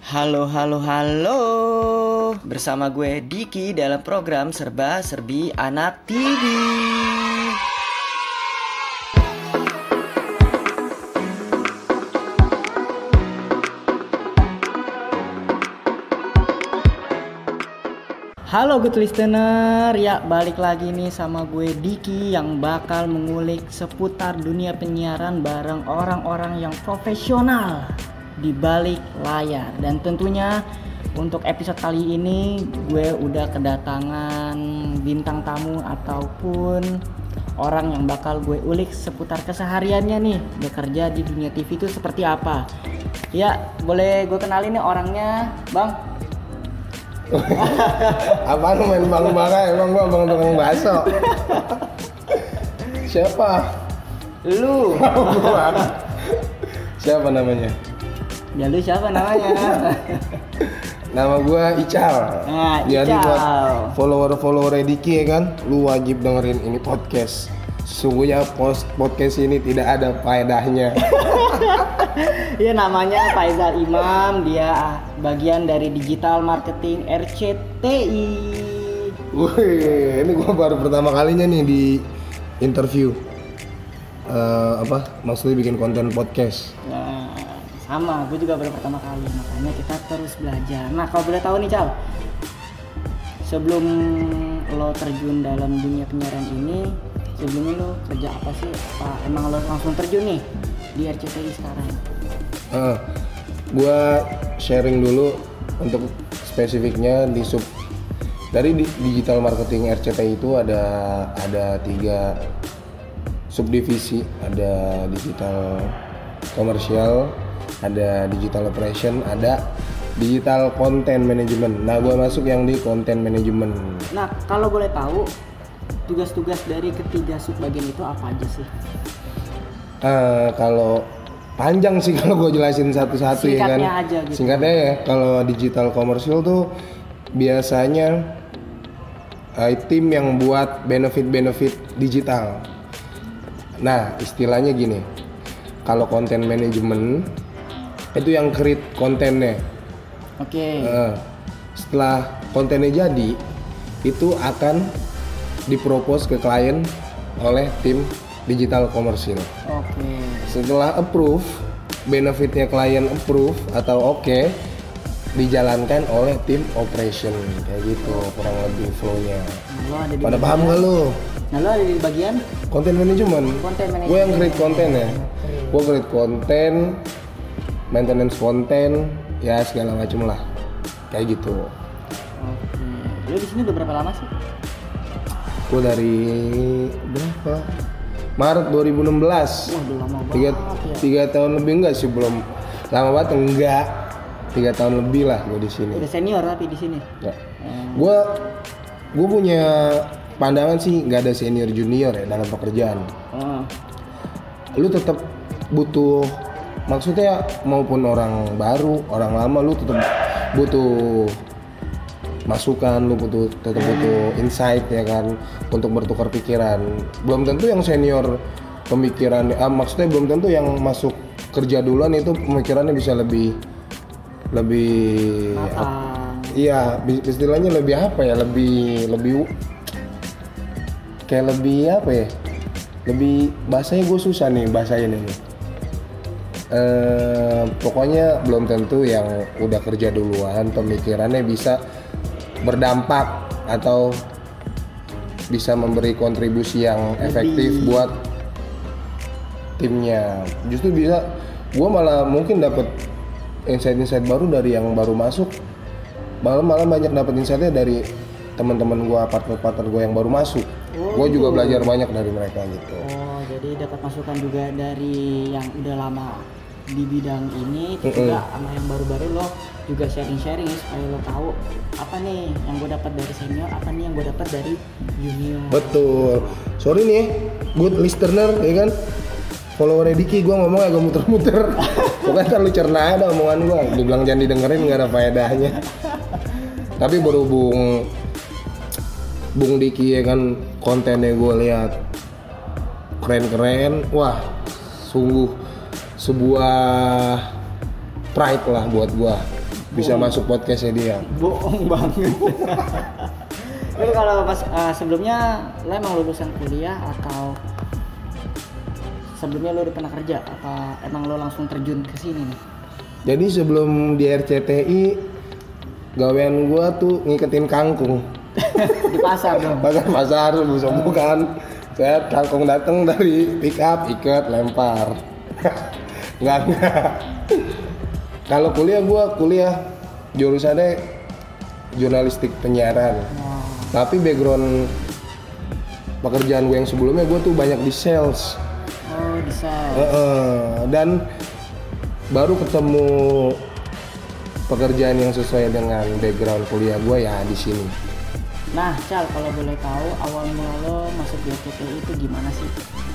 Halo, halo, halo. Bersama gue Diki dalam program Serba Serbi Anak TV. Halo good listener, ya balik lagi nih sama gue Diki yang bakal mengulik seputar dunia penyiaran bareng orang-orang yang profesional di balik layar. Dan tentunya untuk episode kali ini gue udah kedatangan bintang tamu ataupun orang yang bakal gue ulik seputar kesehariannya nih bekerja di dunia TV itu seperti apa. Ya boleh gue kenalin nih orangnya, Bang. Apaan main bang-bangnya? Emang gua abang tukang bakso. Siapa? Lu. Siapa namanya? Ya lu siapa namanya? Nama gua Ical. Nah, Jadi Ical. buat follower Diki ya kan, lu wajib dengerin ini podcast. Sesungguhnya podcast ini tidak ada faedahnya. Iya, namanya Faizal Imam, dia bagian dari digital marketing RCTI. Wih, ini gua baru pertama kalinya nih di interview. Maksudnya bikin konten podcast. Nah, sama, gue juga baru pertama kali, makanya kita terus belajar. Nah, kalau boleh tahu nih, Cal, sebelum lo terjun dalam dunia penyiaran ini, sebelumnya lo kerja apa sih? Apa emang lo langsung terjun nih di RCTI sekarang? Gua sharing dulu untuk spesifiknya dari digital marketing RCTI itu ada 3 subdivisi, ada digital komersial, ada digital operation, ada digital content management. Nah, gua masuk yang di content management. Nah, kalau boleh tahu tugas-tugas dari ketiga subbagian itu apa aja sih? Kalau panjang sih kalau gue jelasin satu-satu ya kan. Singkatnya aja gitu. Singkatnya ya, kalau digital komersial tuh biasanya tim yang buat benefit digital. Nah, istilahnya gini. Kalau content management itu yang create kontennya. Oke. Setelah kontennya jadi, itu akan dipropose ke klien oleh tim digital komersial. Oke. Setelah approve, benefitnya klien approve atau oke, dijalankan oleh tim operation. Kayak gitu kurang lebih flow-nya. Pada paham nggak lo? Nah, lo ada di bagian Content management. management. Gue yang create konten ya. Gue create konten, maintenance konten, ya segala macem lah. Kayak gitu. Oke. Lo di sini udah berapa lama sih? Gue dari berapa? Maret 2016. Wah, udah lama banget ya. 3 tahun lebih enggak sih, belum lama banget enggak. 3 tahun lebih lah gue di sini. Udah senior tapi di sini. Ya. Gue punya pandangan sih nggak ada senior junior ya dalam pekerjaan. Lu tetap butuh, maksudnya maupun orang baru, orang lama, lu tetap butuh masukan, lu tetap butuh insight ya kan, untuk bertukar pikiran. Belum tentu yang senior pemikiran, maksudnya belum tentu yang masuk kerja duluan itu pemikirannya bisa lebih iya, istilahnya lebih apa ya, lebih kayak lebih apa ya, lebih bahasanya gue susah nih bahasain ini. Pokoknya belum tentu yang udah kerja duluan pemikirannya bisa berdampak atau bisa memberi kontribusi yang efektif buat timnya. Justru bisa, gue malah mungkin dapat insight baru dari yang baru masuk. Malah banyak dapat insightnya dari teman-teman gue, partner gue yang baru masuk. Gue juga belajar banyak dari mereka gitu. Oh, jadi dapat masukan juga dari yang udah lama di bidang ini, juga sama yang baru-baru lo juga sharing supaya lo tahu apa nih yang gue dapat dari senior, apa nih yang gue dapat dari junior. Betul. Sorry nih, good listener ya kan. Follower Diki gue ngomong agak muter-muter. Pokoknya ntar lu cerna ada omongan gue. Dibilang jangan didengerin nggak ada faedahnya. Tapi berhubung Bung Diki ya kan, kontennya gue lihat keren-keren, wah sungguh sebuah pride lah buat gua bisa masuk podcastnya dia. Bohong banget. Tapi kalau pas sebelumnya lo emang lulusan kuliah atau sebelumnya lo udah pernah kerja apa emang lo langsung terjun ke sini nih? Jadi sebelum di RCTI gawean gua tuh ngiketin kangkung. Di pasar dong. Pasar bukan. Saya kangkung datang dari pick up, ikat, lempar. Enggak. Kalau kuliah jurusannya jurnalistik penyiaran. Tapi background pekerjaan gue yang sebelumnya gue tuh banyak di sales. Oh, di sales. Dan baru ketemu pekerjaan yang sesuai dengan background kuliah gue ya di sini. Nah, Cal, kalau boleh tahu awal mula lo masuk di RCTI itu gimana sih?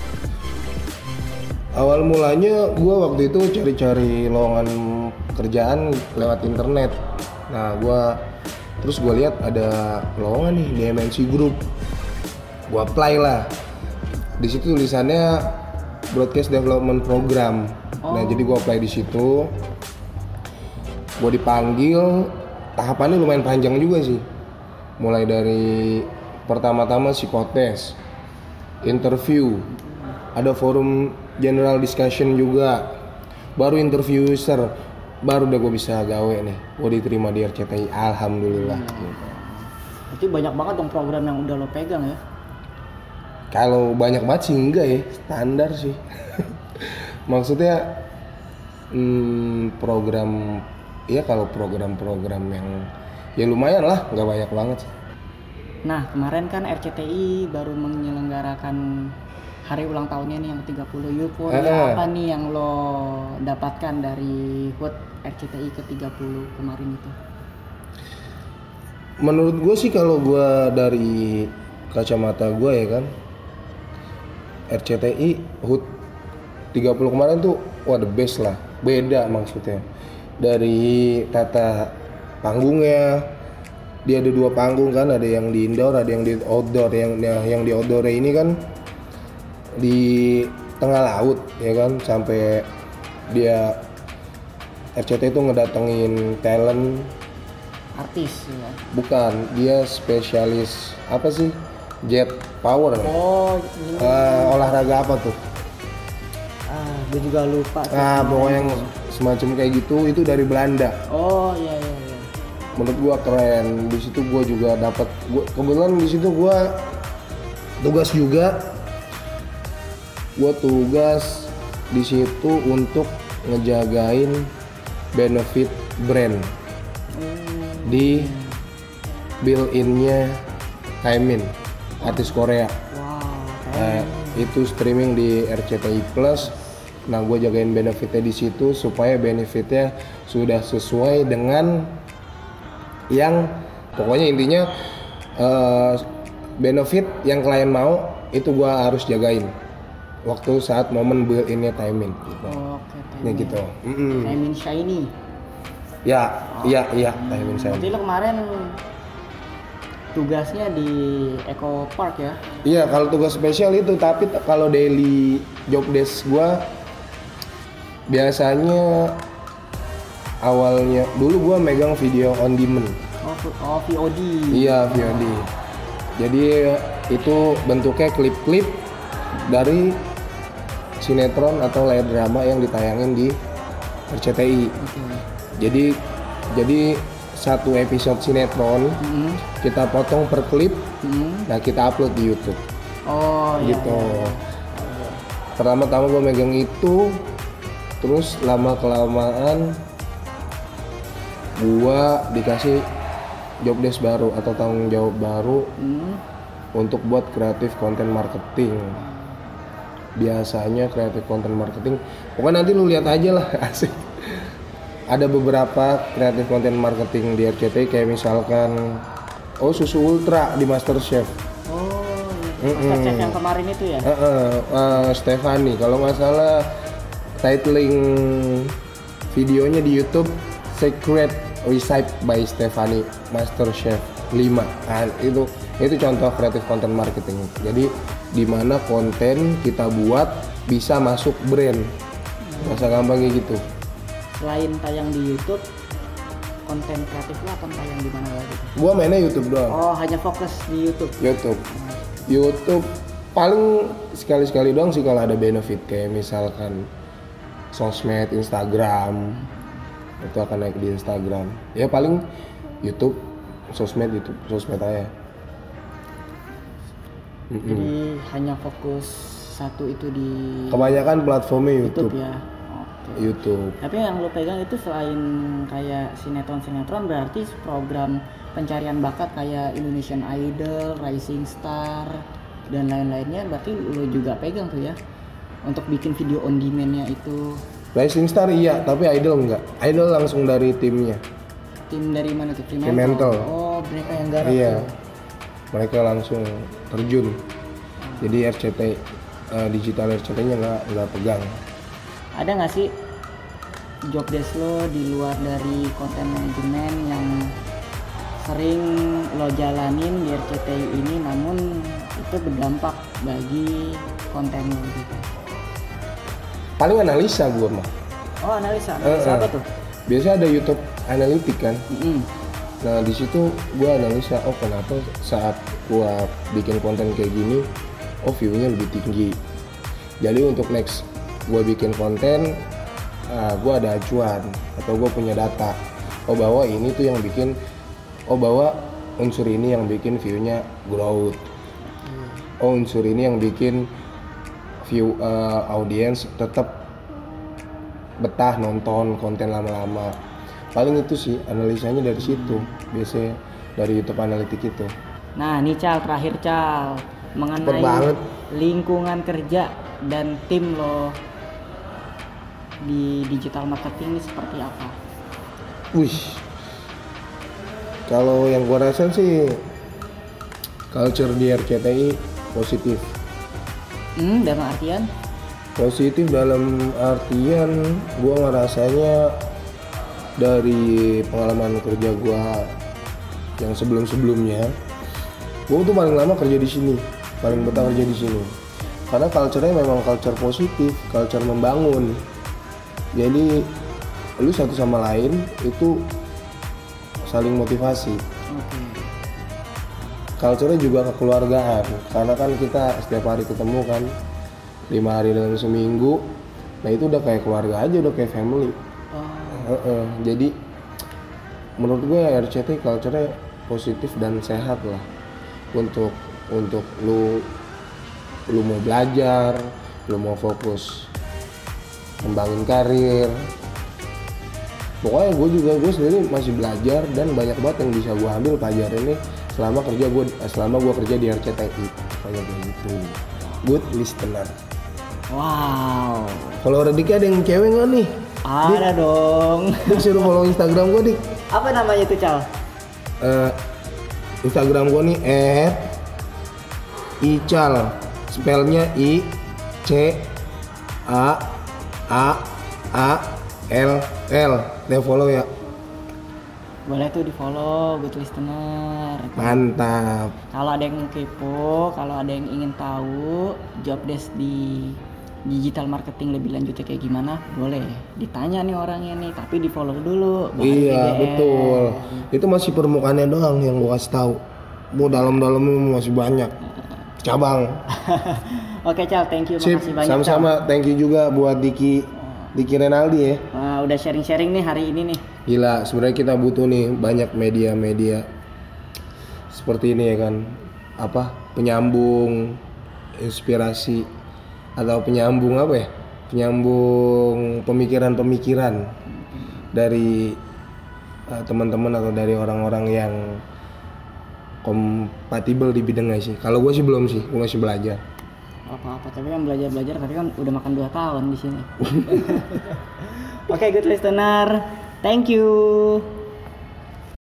Awal mulanya gue waktu itu cari-cari lowongan kerjaan lewat internet. Nah, terus gue lihat ada lowongan nih di MNC Group. Gue apply lah. Di situ tulisannya Broadcast Development Program. Nah, jadi gue apply di situ. Gue dipanggil. Tahapannya lumayan panjang juga sih. Mulai dari pertama-tama psikotes, interview, ada forum general discussion juga. Baru interview user. Baru udah gue bisa gawe nih, gue diterima di RCTI, alhamdulillah. Berarti banyak banget dong program yang udah lo pegang ya? Kalau banyak banget sih enggak ya, standar sih. Maksudnya program, ya kalau program-program yang ya lumayan lah, nggak banyak banget. Nah kemarin kan RCTI baru menyelenggarakan hari ulang tahunnya nih yang 30 euforia apa nih yang lo dapatkan dari HUT RCTI ke-30 kemarin itu? Menurut gue sih kalau gue dari kacamata gue ya kan, RCTI HUT 30 kemarin tuh wah the best lah, beda maksudnya. Dari tata panggungnya, dia ada 2 panggung kan, ada yang di indoor, ada yang di outdoor. Yang di outdoor ini kan di tengah laut ya kan, sampai dia RCTI itu ngedatengin talent artis ya? Bukan, dia spesialis apa sih, jet power. Olahraga apa tuh? Gue juga lupa. Pokoknya yang semacam kayak gitu, itu dari Belanda. Oh iya. Menurut gua keren. Di situ gua juga dapat, kebetulan di situ gua tugas juga. Gue tugas di situ untuk ngejagain benefit brand di build-innya Taemin, artis Korea. Itu streaming di RCTI Plus. Nah, gue jagain benefitnya di situ supaya benefitnya sudah sesuai dengan yang pokoknya intinya benefit yang klien mau itu gue harus jagain. Waktu saat momen build-innya Taemin gitu. Ya gitu. Taemin Shiny. Iya, Taemin Shiny. Jadi lo kemarin tugasnya di Eco Park ya? Iya, kalau tugas spesial itu, tapi kalau daily job desk gua biasanya awalnya dulu gua megang video on demand. Oh, VOD. Iya, VOD. Jadi itu bentuknya klip-klip dari sinetron atau layar drama yang ditayangin di RCTI. Jadi satu episode sinetron kita potong per klip, nah kita upload di YouTube. Oh gitu. Pertama-tama gue megang itu, terus lama kelamaan gue dikasih job desk baru atau tanggung jawab baru untuk buat kreatif konten marketing. Biasanya kreatif konten marketing, pokoknya nanti lu lihat aja lah, asik. Ada beberapa kreatif konten marketing di RCTI kayak misalkan Susu Ultra di MasterChef. MasterChef yang kemarin itu ya? Stefani, kalau nggak salah titling videonya di YouTube Secret Recipe by Stefani MasterChef 5. Nah, itu contoh kreatif konten marketing. Jadi di mana konten kita buat bisa masuk brand. Masa gampangnya gitu. Selain tayang di YouTube, konten kreatif lo akan tayang di mana lagi? Gua mainnya YouTube doang. Oh, hanya fokus di YouTube. YouTube paling sekali-sekali doang sih kalau ada benefit, kayak misalkan sosmed, Instagram, itu akan naik di Instagram. Ya paling YouTube, sosmed aja. Jadi hanya fokus satu itu di kebanyakan platformnya YouTube ya. YouTube. Tapi yang lo pegang itu selain kayak sinetron berarti program pencarian bakat kayak Indonesian Idol, Rising Star dan lain-lainnya, berarti lo juga pegang tuh ya untuk bikin video on demand-nya itu. Rising Star iya, tapi Idol enggak. Idol langsung dari timnya. Tim dari mana tuh? Fremantle. Oh, mereka yang garap. Iya. Tuh. Mereka langsung terjun. Jadi RCT digital RCT-nya nggak pegang. Ada nggak sih job desk lo di luar dari konten manajemen yang sering lo jalanin di RCTI ini namun itu berdampak bagi konten lo gitu? Paling analisa gue mah. Oh, analisa apa tuh? Biasanya ada YouTube analitik kan. Nah di situ gue analisa, oh kenapa saat gue bikin konten kayak gini, oh view-nya lebih tinggi. Jadi untuk next gue bikin konten, gue ada acuan atau gue punya data. Oh bahwa ini tuh yang bikin, bahwa unsur ini yang bikin view-nya growth. Oh unsur ini yang bikin view audience tetap betah nonton konten lama-lama. Paling itu sih analisanya dari situ, biasanya dari YouTube Analytics itu. Nah ini terakhir mengenai lingkungan kerja dan tim lo di digital marketing ini seperti apa? Kalau yang gua rasa sih culture di RCTI positif. Dalam artian? Positif dalam artian gua ngerasanya dari pengalaman kerja gua yang sebelumnya, gua tuh paling lama kerja di sini, paling betah kerja di sini. Karena culture-nya memang culture positif, culture membangun. Jadi lu satu sama lain itu saling motivasi. Culture-nya juga kekeluargaan, karena kan kita setiap hari ketemu kan 5 hari dalam seminggu. Nah itu udah kayak keluarga aja, udah kayak family. Jadi menurut gue RCTI culture-nya positif dan sehat lah untuk lu mau belajar, lu mau fokus kembangin karir. Pokoknya gue sendiri masih belajar dan banyak banget yang bisa gue ambil pelajaran ini selama gue kerja di RCTI. Kayak gitu. Good listener. Wow. Kalau Radika ada yang cewek nggak nih? Ada dong. Dik suruh follow Instagram gue, Dik. Apa namanya itu, Cal? Instagram gue nih @ical, spellnya I C A L L. Dia follow ya. Boleh tuh di follow, good listener. Mantap. Kalau ada yang kepo, kalau ada yang ingin tahu job desk di digital marketing lebih lanjutnya kayak gimana, boleh ditanya nih orangnya nih, tapi di follow dulu. Iya betul. Itu masih permukaannya doang yang gua kasih tahu. Mau dalam-dalamnya masih banyak cabang. Oke Cal, thank you, makasih banyak. Sama-sama, thank you juga buat Diki Renaldi ya. Udah sharing-sharing nih hari ini nih. Gila, sebenarnya kita butuh nih banyak media-media seperti ini ya kan. Penyambung inspirasi atau penyambung pemikiran-pemikiran dari teman-teman atau dari orang-orang yang kompatibel di bidangnya sih. Kalau gue sih belum sih, gue masih belajar. Apa-apa, tapi kan belajar tapi kan udah makan 2 tahun di sini. Oke, good listener. Thank you.